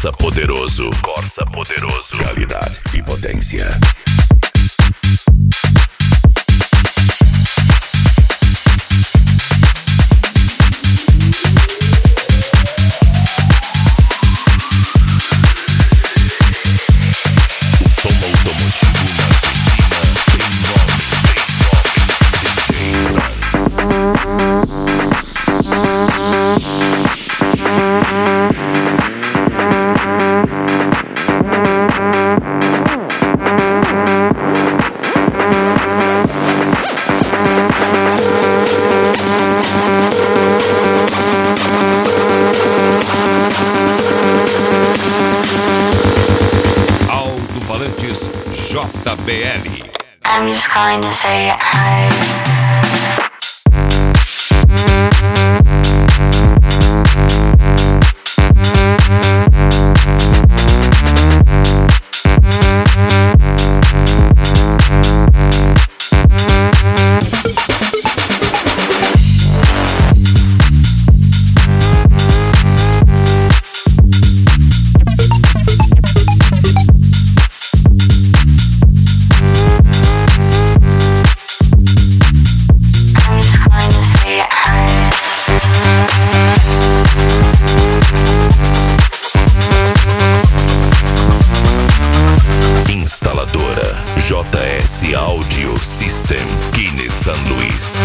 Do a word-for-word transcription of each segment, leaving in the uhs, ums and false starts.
Corsa Poderoso. Corsa Poderoso. Qualidade e potência. J B L. I'm just calling to say hi. J S Audio System, Guiné San Luis.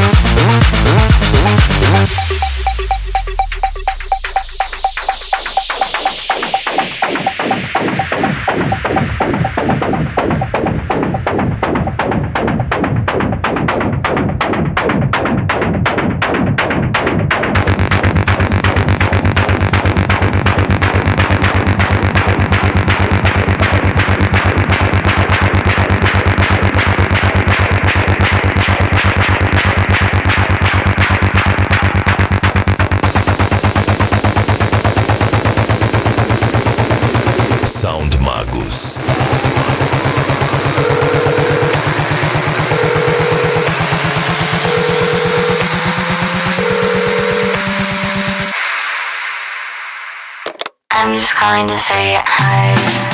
Sound Magos. I'm just calling to say hi.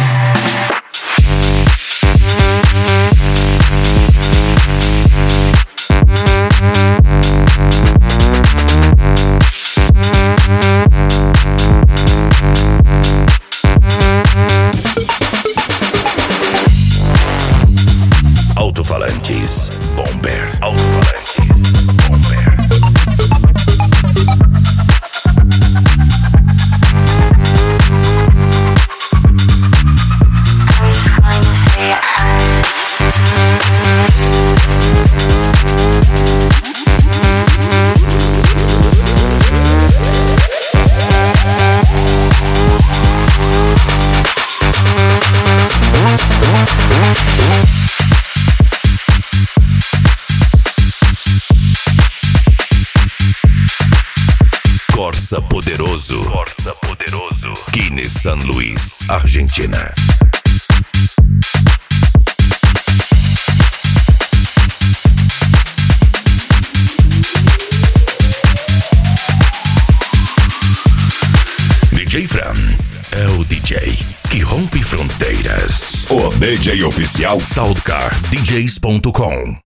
Alto-falantes Bomber. Alto-falantes Bomber. Corsa Poderoso. Corsa Poderoso. Guiné San Luis, Argentina. D J Fran é o D J que rompe fronteiras. O D J oficial Soundcar D Js ponto com.